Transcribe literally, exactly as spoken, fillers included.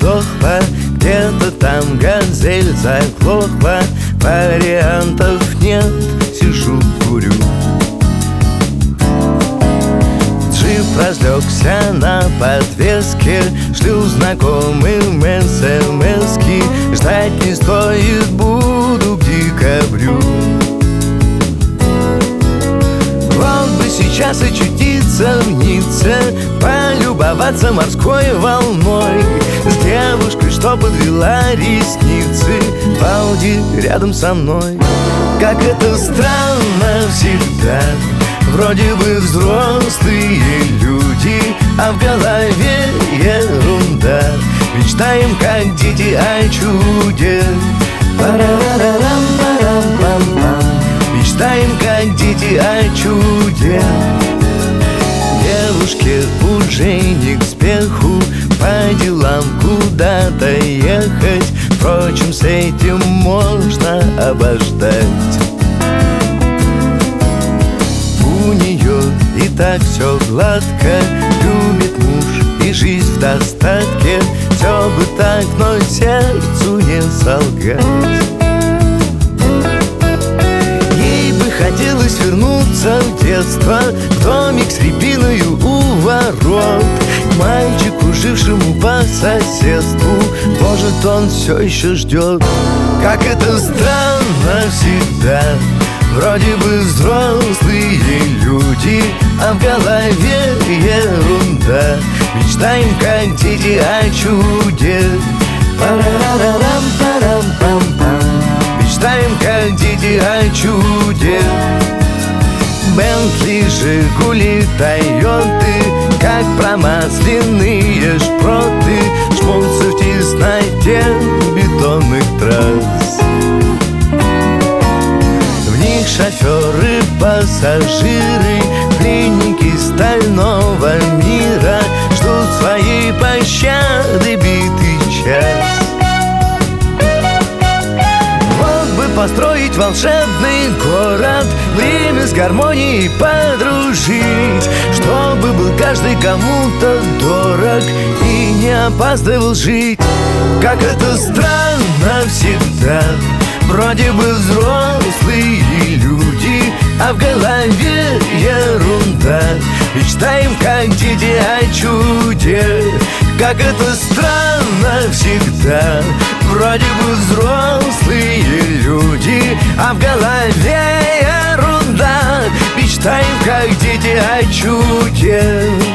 сдохла, где-то там газель заглохла. Вариантов нет, сижу, курю. Джип разлегся на подвеске, шлю знакомым смс-ки. Ждать не стоит, буду к декабрю. Вот бы сейчас очутиться в Ницце, полюбоваться морской волной, с девушкой, что подвела ресницы, в Ауди рядом со мной. Как это странно всегда, вроде бы взрослые люди, а в голове ерунда. Мечтаем, как дети, о чуде. Парарарам-парам-пам-пам. Мечтаем, как дети, о чуде. Девушке уже не к спеху, по делам куда-то ехать. Впрочем, с этим можно обождать. У нее и так все гладко, любит муж и жизнь в достатке. Все бы так, но сердцу не солгать. Ей бы хотелось вернуться в детство, в домик с рябиною у ворот, к мальчику, жившему по соседству. Может, он все еще ждет. Как это странно всегда, вроде бы взрослые люди, а в голове ерунда. Мечтаем, как дети, о чуде. Парарарам-парам-пам-пам. Мечтаем, как дети, о чуде. Бентли, Жигули, Тойоты, как промасленные шпроты, жмутся в тесноте бетонных трасс. В них шоферы, пассажиры, пленники стального мира, ждут своей пощады битый час. Вот бы построить волшебный город, время с гармонией подружить, чтобы был каждый кому-то дорог и не опаздывал жить. Как это странно всегда, вроде бы взрослые люди, а в голове ерунда. Мечтаем, как дети, о чуде. Как это странно всегда, вроде бы взрослые люди, а в голове ерунда. Мечтаем, как дети, о чуде.